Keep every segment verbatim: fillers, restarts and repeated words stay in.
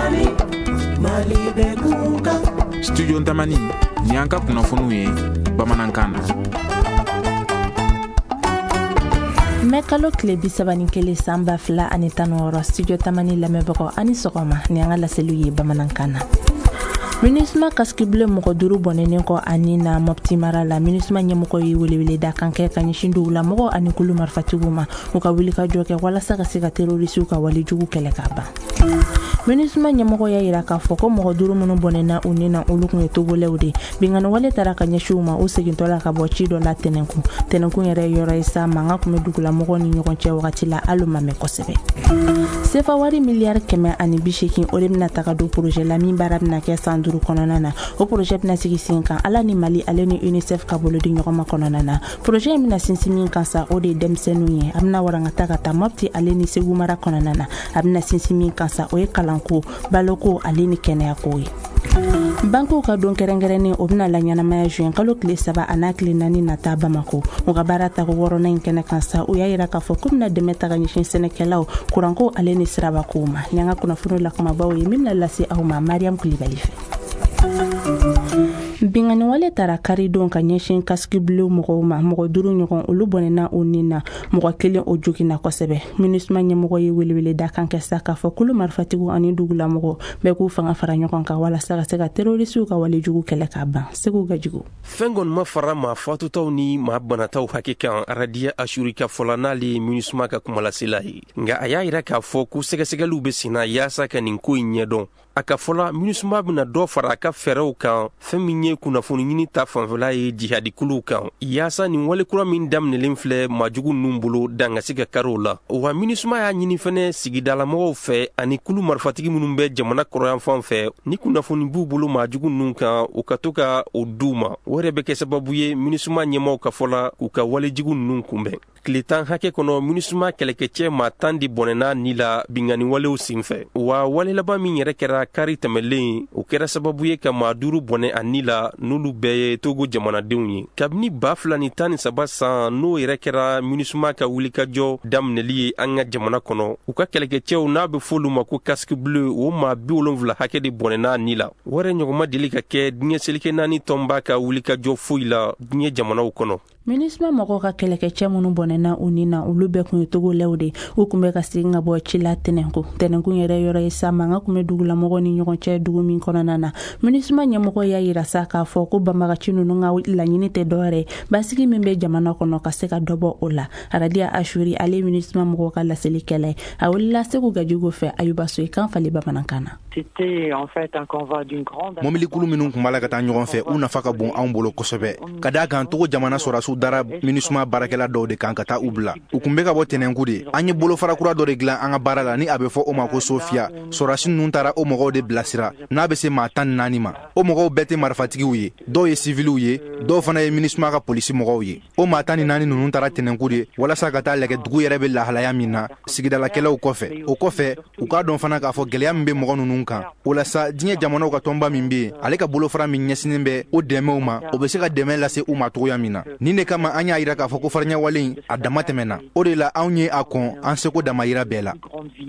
Studio Ntamani ni an ka kunnafoniw ye bamanankan na. Mɛ kalo tile bi saba ni kelen san ba fila ani tan wɔɔrɔ Studio Tamani lamɛnbagaw ani sɔgɔma ni an ka laseliw ye bamanankan na. MINUSMA kaskibile mɔgɔ duuru bɔnɛnen kɔ ani na Mopti mara la MINUSMA ɲɛmɔgɔ ye welewele da kan kɛ ka ɲɛsin dugula mɔgɔ ani kulu marifatigiw ma u ka wuli ka jɔ kɛ walasa ka se ka terorisiw ka walejugu kɛlɛ ka ban. MINUSMA ɲɛmɔgɔ y'a yira k'a fɔ ko mɔgɔ duuru minnu bɔnɛna u ni na olu kun ye togolɛw de bingani wale taara ka ɲɛsin u ma u segintɔ la ka bɔ ci dɔ la tɛnɛnkun tɛnɛnkun yɛrɛ yɔrɔ ye sa mankan kun bɛ dugula mɔgɔ ni ɲɔgɔn cɛ wagati la hali ma mɛn kosɛbɛ. sefa wari miliyari kɛmɛ ani bi seegin o de bɛna taga don projet la min baara bɛna kɛ san duuru kɔnɔna na o projet bɛna sigi sen kan ala ni Mali ale ni UNICEF ka bolo di ɲɔgɔn ma kɔnɔna na projet in bɛna sinsin min kan sa o de ye denmisɛnninw ye a bɛna warangata ka taa Mopti ale ni Segu mara kɔnɔna na a bɛna sinsin min kan sa o ye kalanko baloko ale ni kɛnɛyako ye. Bankow ka don kɛrɛnkɛrɛnnen o bɛna la ɲɛnamaya juin kalo tile saba a n'a tile naani nata Bamako u ka baara tago wɔɔrɔnan in kɛnɛ kan sa u y'a yira k'a fɔ k'u bɛna dɛmɛ ta ka ɲɛsin sɛnɛkɛlaw kuranko ale ni sirabakow ma ni an ka kunnafoni lakumabaw ye min bɛna lase aw ma Mariam Kulibali fɛ. Bingani wale taara karidon ka ɲɛsin kaskibilew mɔgɔw ma mɔgɔ duuru ɲɔgɔn olu bɔnɛna o ni na mɔgɔ kelen o jogina kosɛbɛ. MINUSMA ɲɛmɔgɔ ye welewele da kan kɛ sa k'a fɔ kulu marifatigiw ani dugulamɔgɔ bɛɛ k'u fanga fara ɲɔgɔn kan walasa ka se ka terorisiw ka walejugu kɛlɛ ka ban. Segu Gajugu. Fɛn kɔni ma fara maa fatutaw ni maa banataw hakɛ kan Aradiya Ashuri ka fɔla n'ale MINUSMA ka kumalasela ye nka a y'a yira k'a fɔ ko sɛgɛsɛgɛliw bɛ senna yaasa ka nin ko in ɲɛdɔn. A ka fɔla MINUSMA bɛna dɔ fara a ka fɛɛrɛw kan fɛn min ye kunnafoni ɲini ta fanfɛla ye jihadikuluw kan yaasa nin walekura min daminɛlen filɛ majugu ninnu bolo dan ka se ka kari o la wa MINUSMA y'a ɲini fɛnɛ sigidalamɔgɔw fɛ ani kulu marifatigi minnu bɛ jamana kɔrɔyanfan fɛ ni kunnafoni b'u bolo majugu ninnu kan u ka to ka o d'u ma o yɛrɛ bɛ kɛ sababu ye MINUSMA ɲɛmaw ka fɔla k'u ka walejugu ninnu kunbɛn. Tile tan hakɛ kɔnɔ MINUSMA kɛlɛkɛcɛ maa tan de bɔnɛna ni la bingani walew senfɛ wa wale laban min yɛrɛ kɛra kari tɛmɛlen o kɛra sababu ye ka maa duuru bɔnɛ a ni la n'olu bɛɛ ye Togo jamanadenw ye kabini ba fila ni tan ni saba san n'o yɛrɛ kɛra MINUSMA ka wulikajɔ daminɛli ye an ka jamana kɔnɔ u ka kɛlɛkɛcɛw n'a bɛ fɔlu ma ko casque bleu o maa bi wolonwula hakɛ de bɔnɛna a ni la wɛrɛ ɲɔgɔnma deli ka kɛ diɲɛ selike naani tɔnba ka wulikajɔ foyi la diɲɛ jamanaw kɔnɔ. MINUSMA mɔgɔw ka kɛlɛkɛcɛ minnu bɔnɛna u ni na olu bɛɛ kun ye togolɛw de u kun bɛ ka segin ka bɔ ci la tɛnɛnku tɛnɛnkun yɛrɛ yɔrɔ ye sa mankan kun bɛ dugulamɔgɔw ni ɲɔgɔn cɛ dugu min kɔnɔna na MINUSMA ɲɛmɔgɔ y'a yira sa k'a fɔ ko banbagaci ninnu ka laɲini tɛ dɔwɛrɛ basigi min bɛ jamana kɔnɔ ka se ka dɔbɔ o la. Aradiya Ashuri ale MINUSMA mɔgɔw ka laselikɛla ye a wulila Segu Gajugu fɛ Ayuba Soyikan fali bamanankan na. Mobilikulu minnu kun b'a la ka taa ɲɔgɔn fɛ u nafa ka bon anw bolo kosɛbɛ ka daa kan Togo jamana sɔrasiw dara MINUSMA baarakɛla dɔw de kan ka taa u bila u kun bɛ ka bɔ tɛnɛnku de an ye bolofara kura dɔ de dilan an ka baara la ni a bɛ fɔ o ma ko Sofia sɔrasi ninnu taara o mɔgɔw de bilasira n'a bɛ se maa tan ni naani ma o mɔgɔw bɛɛ tɛ marifatigiw ye dɔw ye siviliw ye dɔw fana ye MINUSMA ka polisi mɔgɔw ye o maa tan ni naani ninnu taara tɛnɛnku de walasa ka taa lajɛ dugu yɛrɛ bɛ lahalaya min na sigidalakɛlaw kɔfɛ o kɔfɛ u k'a dɔn fana k'a fɔ gɛlɛya min bɛ mɔgɔ ninnu kan o la sa diɲɛ jamanaw ka tɔnba min bɛ yen ale ka bolofara min ɲɛsinen bɛ o dɛmɛw ma o bɛ se ka dɛmɛ lase u ma cogoya min na nin de kama an y'a yira k'a fɔ ko fariɲɛwale in a dama tɛmɛna o de la anw ye a kɔn an seko damayira bɛɛ la.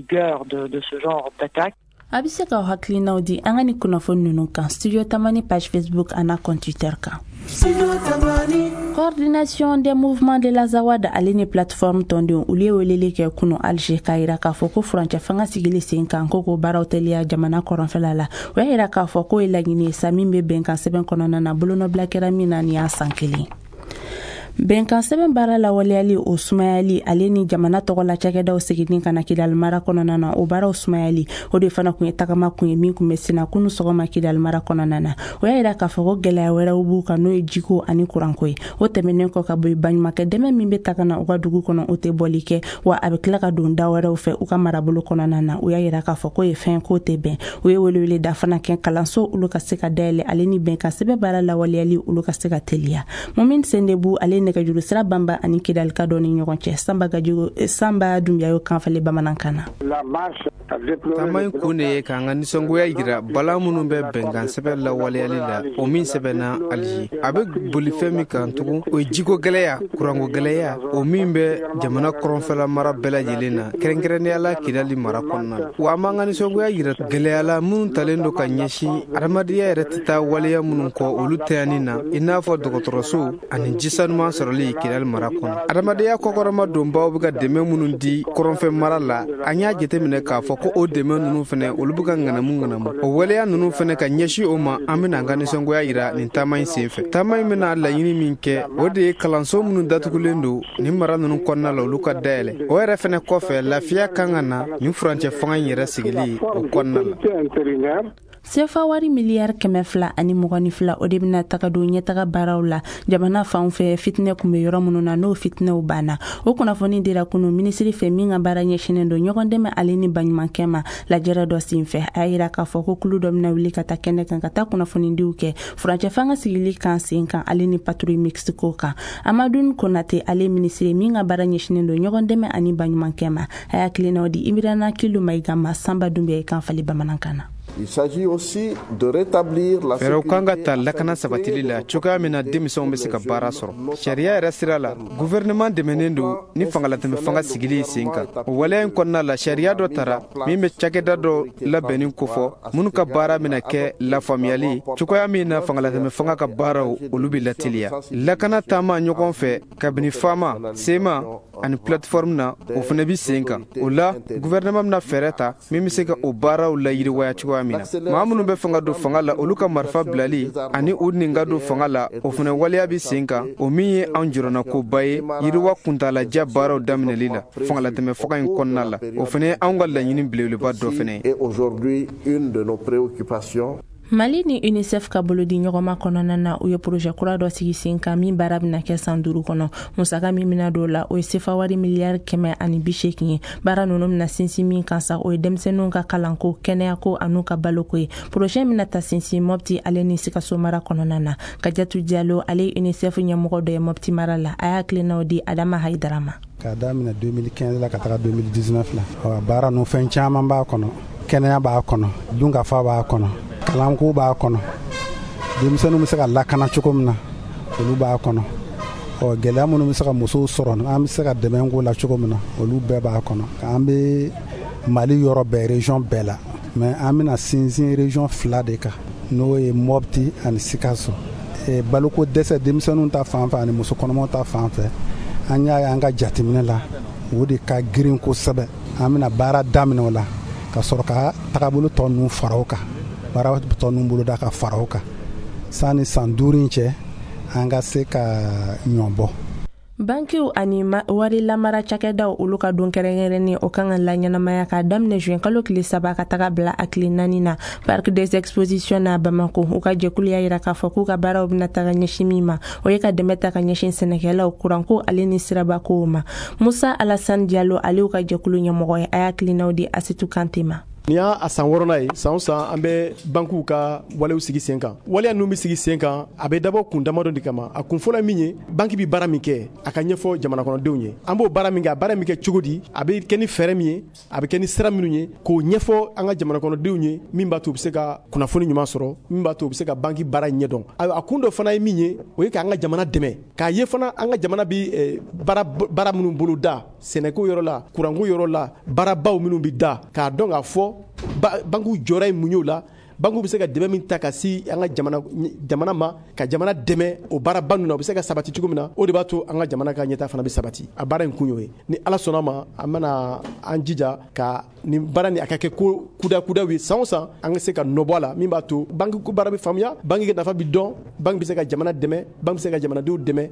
A bɛ se k'aw hakilinaw di an ka ni kunnafoni ninnu kan Studio Tamani page Facebook a n'a compte Twitter kan. Coordination des mouvements de la Zawad ale ni plateforme tɔndenw olu ye weleli kɛ kunu Alger k'a yira k'a fɔ ko furancɛ fanga sigili sen kan ko ko baaraw teliya jamana kɔrɔnfɛla la o y'a yira k'a fɔ ko ye laɲini ye sa min bɛ bɛnkan sɛbɛn kɔnɔna na bolonɔbila kɛra min na nin y'a san kelen. Bɛnkan sɛbɛn baara lawaleyali o sumayali ale ni jamana tɔgɔla cakɛdaw seginin kana Kidali mara kɔnɔna na o baaraw sumayali o de fana kun ye tagama kun ye min kun bɛ sena kunu sɔgɔma Kidali mara kɔnɔna na o y'a yira k'a fɔ ko gɛlɛya wɛrɛw b'u kan n'o ye jiko ani kuranko ye o tɛmɛnen kɔ ka bɔ baɲumankɛ dɛmɛ min bɛ ta ka na u ka dugu kɔnɔ o tɛ bɔli kɛ wa a bɛ tila ka don da wɛrɛw fɛ u ka marabolo kɔnɔna na o y'a yira k'a fɔ ko ye fɛn ko tɛ bɛn o ye welewele da fana kɛ kalanso olu ka se ka dayɛlɛ ale ni bɛnkan sɛbɛn baara lawaleyali olu ka se ka teliya Mumin Sendebu ale nɛgɛjuru sira banba ani Kidal ka dɔ ni ɲɔgɔn cɛ. Samba Gajogo Samba Dumbiayo kanfali bamanankan na. Tamay kune ka nga nisongoya yira bala munun bɛ bɛnkan sɛbɛn la waleyali la o min sɛbɛnna ali a bɛ boli fɛn min kan tugun o ye jiko gɛlɛya kuranko gɛlɛya o min bɛ jamana kɔrɔnfɛla mara bɛɛ lajɛlen na kɛrɛnkɛrɛnnenya la Kidali mara kɔnɔna la wa an b'an ka nisɔngoya yira gɛlɛya la minnu talen don ka ɲɛsin adamadenya yɛrɛ tɛ taa waleya minnu kɔ olu tɛyanni na i n'a fɔ dɔgɔtɔrɔso ani ji sanuman sɔrɔli Kidali mara kɔnɔ adamadenya kɔkɔrɔma donbaw bɛ ka dɛmɛ minnu di kɔrɔnfɛ mara la an y'a jateminɛ k'a fɔ ko o dɛmɛ ninnu fɛnɛ olu bɛ ka ŋanamu ŋanamu o waleya ninnu fɛnɛ ka ɲɛsin o ma an bɛna an ka nisɔngoya yira nin taama in senfɛ taama in bɛna laɲini min kɛ o de ye kalanso minnu datugulen don nin mara ninnu kɔnɔna la olu ka dayɛlɛ o yɛrɛ fɛnɛ kɔfɛ lafiya kan ka na nin furancɛ fanga in yɛrɛ sigili o kɔnɔna la. sefa wari miliyari kɛmɛ fila ani mugan ni fila o de bɛna taga don ɲɛtaga baaraw la jamana fan fɛ fitinɛ kun bɛ yɔrɔ minnu na n'o fitinɛw banna o kunnafoni dira kunu minisiri fɛ min ka baara ɲɛsinnen don ɲɔgɔn dɛmɛ ale ni baɲumankɛ ma lajɛrɛ dɔ senfɛ a y'a yira k'a fɔ ko kulu dɔ bɛna wuli ka taa kɛnɛ kan ka taa kunnafonidiw kɛ furancɛ fanga sigili kan sen kan ale ni patrouille Mexico kan Amadou Konate ale minisiri min ka baara ɲɛsinnen don ɲɔgɔn dɛmɛ ani baɲumankɛ ma a y'a tilennaw di Imirana Kilu Mayiga ma Samba Dumbiaye kan fali bamanankan na. Il s'agit aussi de rétablir la sécurité. Kanga ta lakana sabatili la cogoya min na denmisɛnw bɛ se ka baara sɔrɔ sariya yɛrɛ sira la gouvernement dɛmɛnen don ni fangalatɛmɛ fanga sigili sen kan o waleya in kɔnɔna la sariya dɔ tara min bɛ cakɛda dɔ labɛnnin kofɔ minnu ka baara bɛna kɛ lafaamuyali cogoya min na fangalatɛmɛ fanga ka baaraw olu bɛ lateliya lakana taama ɲɔgɔn fɛ kabini fama sema ani plateforme na o fana bi sen kan o la gouvernement bɛna fɛɛrɛ ta min bɛ se ka o baaraw layiriwaya cogoya min na maa minnu bɛ fanga don fanga la olu ka marifa bilali ani u nin ka don fanga la o fana waleya bi sen kan o min ye anw jɔrɔna koba ye yiriwa kuntalaja baaraw daminɛli la fangalatɛmɛ faga in kɔnɔna la o fana ye anw ka laɲini belebeleba dɔ fana ye. Mali ni UNICEF ka bolo di ɲɔgɔnma kɔnɔna na u ye projet kura dɔ sigi sen kan min baara bɛna kɛ san duuru kɔnɔ musaka min bɛna don la o ye sefa wari miliyari kɛmɛ ani bi seegin ye baara ninnu bɛna sinsin min kan sa o ye denmisɛnninw ka kalanko kɛnɛyako an'u ka baloko ye projet bɛna ta sinsin Mopti ale ni Sikaso mara kɔnɔna na Kajatu Diallo ale ye UNICEF ɲɛmɔgɔ dɔ ye Mopti mara la a y'a tilennaw di Adama Haidara ma. K'a daminɛ deux mille quinze la ka taga deux mille dix-neuf la baara ninnu fɛn caman b'a kɔnɔ kɛnɛya b'a kɔnɔ dunkafa b'a kɔnɔ kalanko b'a kɔnɔ denmisɛnninw bɛ se ka lakana cogo min na olu b'a kɔnɔ ɔ gɛlɛya minnu bɛ se ka musow sɔrɔ an bɛ se ka dɛmɛ k'o la cogo min na olu bɛɛ b'a kɔnɔ an bɛ Mali yɔrɔ bɛɛ région bɛɛ la mais an bɛna sinsin région fila de kan n'o ye Mopti ani Sikaso baloko dɛsɛ denmisɛnninw ta fan fɛ ani muso kɔnɔmaw ta fan fɛ an y'a ye an ka jateminɛ la o de ka girin kosɛbɛ an bɛna baara daminɛ o la ka sɔrɔ ka tagabolo tɔ ninnu fara o kan baara tɔ ninnu bolo da ka fara o kan sani san duuru in cɛ an ka se ka ɲɔn bɔ. Bankiw ani wari lamara cakɛdaw olu ka don kɛrɛnkɛrɛnnen o kan ka la ɲɛnamaya ka daminɛ juin kalo tile saba ka taga bila a tile naani na Parc des Expositions na Bamako u ka jɛkulu y'a yira k'a fɔ k'u ka baaraw bɛna taga ɲɛsin min ma o ye ka dɛmɛ ta ka ɲɛsin sɛnɛkɛlaw kuranko ale ni sirabakow ma Musa Alassane Diallo ale ka jɛkulu ɲɛmɔgɔ ye a y'a tilennaw di Asitu Kante ma. Ni y'a san wɔɔrɔnan ye san o san an bɛ bankiw ka walew sigi sen kan waleya ninnu bɛ sigi sen kan a bɛ dabɔ kun damadɔ de kama a kun fɔlɔ min ye banki bɛ baara min kɛ a ka ɲɛfɔ jamanakɔnɔdenw ye an b'o baara min kɛ a baara min kɛ cogo di a bɛ kɛ ni fɛɛrɛ min ye a bɛ kɛ ni sira minnu ye k'o ɲɛfɔ an ka jamanakɔnɔdenw ye min b'a to u bɛ se ka kunnafoni ɲuman sɔrɔ min b'a to u bɛ se ka banki baara ɲɛdɔn a kun dɔ fana ye min ye o ye k'an ka jamana dɛmɛ k'a ye fana an ka jamana bɛ baara baara minnu bolo da sɛnɛko yɔrɔ la kuranko yɔrɔ la baarabaw minnu bɛ da k'a dɔn k'a fɔ bankiw jɔra ye mun ye o la bankiw bɛ se ka dɛmɛ min ta ka si an ka jamana jamana ma ka jamana dɛmɛ o baaraba ninnu na o bɛ se ka sabati cogo min na o de b'a to an ka jamana ka ɲɛtaa fana bɛ sabati a baara in kun y'o ye ni Ala sɔnna ma an bɛna an jija ka nin baara nin a ka kɛ ko kuda kudaw ye san o san an ka se ka nɔ bɔ a la min b'a to banki ko baara bɛ faamuya banki ka nafa bɛ dɔn banki bɛ se ka jamana dɛmɛ banki bɛ se ka jamanadenw dɛmɛ.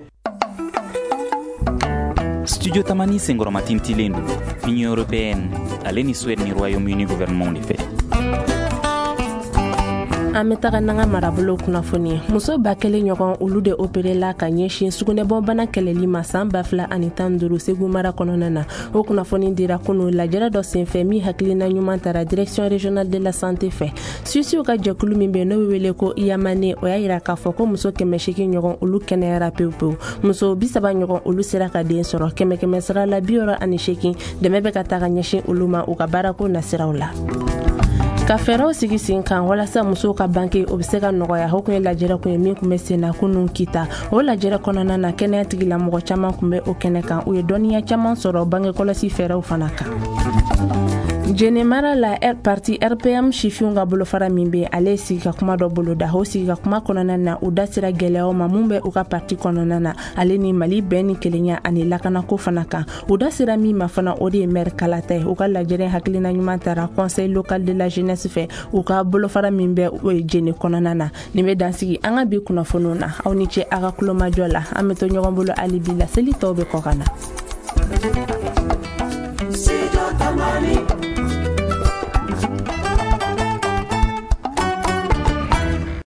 Studio Tamani senkɔrɔma tintilen don Union européenne ale ni Suède ni Royaume-Uni gouvernement de fɛ. an bɛ taga n'an ka marabolo kunnafoni muso ba kelen ɲɔgɔn olu de operela ka ɲɛsin sugunɛbɔbana kɛlɛli ma san ba fila ani tan duuru Segu mara kɔnɔna na. O kunnafoni dira kunu lajɛrɛ dɔ senfɛ min hakilina ɲuman tara direction régionale de la santé fɛ. Suisiw ka jɛkulu min bɛ n'o bɛ wele ko Iyamane o y'a yira k'a fɔ ko muso kɛmɛ seegin ɲɔgɔn olu kɛnɛyara pewu pewu. Muso bi saba ɲɔgɔn olu sera ka den sɔrɔ kɛmɛ kɛmɛ sara la bi wɔɔrɔ ani seegin dɛmɛ bɛ ka taga ɲɛsin olu ma u ka baarako nasiraw la. Ka fɛɛrɛw sigi sen kan walasa musow ka banke o bɛ se ka nɔgɔya o kun ye lajɛrɛ kun ye min kun bɛ sen na kunun kita. O lajɛrɛ kɔnɔna na kɛnɛya tigilamɔgɔ caman kun bɛ o kɛnɛ kan u ye dɔnniya caman sɔrɔ bange kɔlɔsi fɛɛrɛw fana kan. Jene mara la parti R P M sifiw ka bolofara min bɛ ale sigi ka kuma dɔ bolo da o sigi ka kuma kɔnɔna na u da sera gɛlɛyaw ma mun bɛ u ka parti kɔnɔna na ale ni Mali bɛn ni kelenya ani lakanako fana kan u da sera min ma fana o de ye maire Kalata ye u ka lajɛrɛ hakilina ɲuman tara conseil local de la jeunesse fɛ u ka bolofara min bɛ o ye Jene kɔnɔna na nin bɛ dansigi an ka bi kunnafoniw na aw ni ce a ka kulomajɔ la an bɛ to ɲɔgɔn bolo hali bi la seli tɔw bɛ kɔ ka na.